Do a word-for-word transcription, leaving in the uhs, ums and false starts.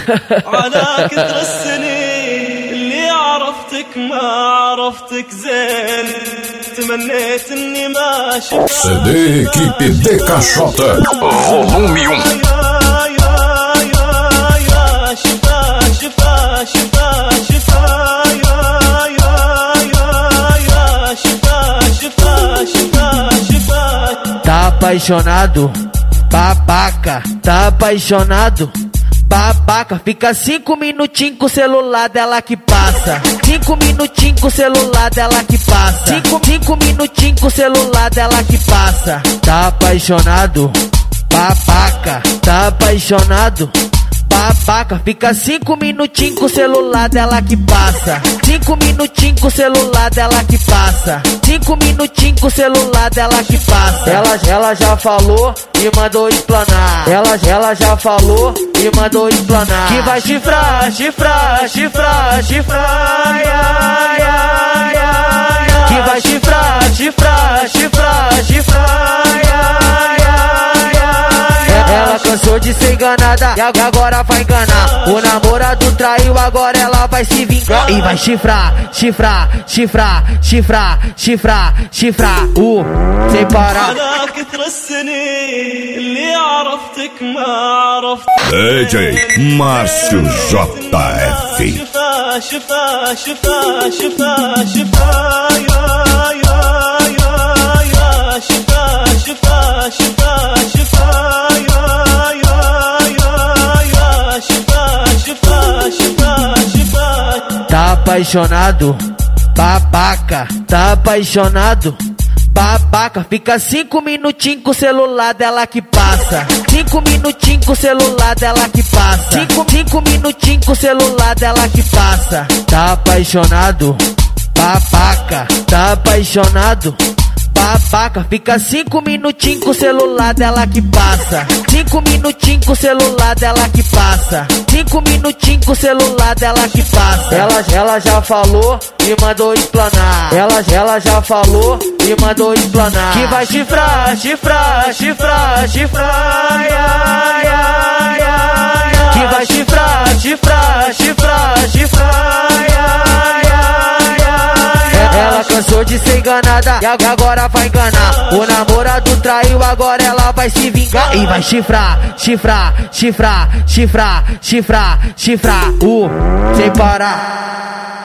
على كثر السنين اللي عرفتك ما عرفتك زين تمنيت اني ما شفت. C D Equipe D K J Volume um. شفا شفا شفا شفا شفا شفا شفا شفا. Tá apaixonado, babaca, tá apaixonado, babaca. Fica cinco minutinhos com o celular dela que passa. Cinco minutinhos com o celular dela que passa. Cinco, cinco minutinhos com o celular dela que passa. Tá apaixonado, babaca, tá apaixonado, babaca. Fica cinco minutinhos com o celular dela que passa. Cinco minutinhos com o celular dela que passa. Cinco minutinhos com o celular dela que passa. Ela, ela já falou e mandou explanar. Ela, ela já falou e mandou explanar. Que vai chifrar, chifrar, chifrar, chifrar. Ai, ai, ai, ai, ai. Que vai chifrar, chifrar, chifrar, chifrar. Ai, ai, ai, ai. Ela cansou de ser enganada e agora vai enganar. O namorado traiu, agora ela vai se vingar. E vai chifrar, chifrar, chifrar, chifrar, chifrar, chifrar. Uh, sem parar. على كثر السنين اللي عرفتك ما عرفت. D J Márcio J F. شفا شفا شفا شفا شفا يا يا يا يا شفا شفا شفا شفا يا يا يا يا شفا شفا شفا شفا. Tá apaixonado, babaca, tá apaixonado, babaca. Fica cinco minutinhos com o celular dela que passa. Cinco minutinhos com o celular dela que passa. Cinco, cinco minutinhos com o celular dela que passa. Tá apaixonado, babaca, tá apaixonado, babaca. Fica cinco minutinhos com o celular dela que passa. Cinco minutinhos com o celular dela que passa. Cinco minutinhos com o celular dela que passa. Ela, ela já falou e mandou explanar. Ela, ela já falou e mandou explanar. Que vai chifrar, chifrar, chifrar, chifrar. Ai, ai, ai, ai. Que vai chifrar, chifrar, chifrar, chifrar. Ai, ai, ai, ai. Ela cansou de ser enganada e agora vai enganar. O namorado traiu, agora ela vai se vingar. E vai chifrar, chifrar, chifrar, chifrar, chifrar, chifrar. Uh, sem parar.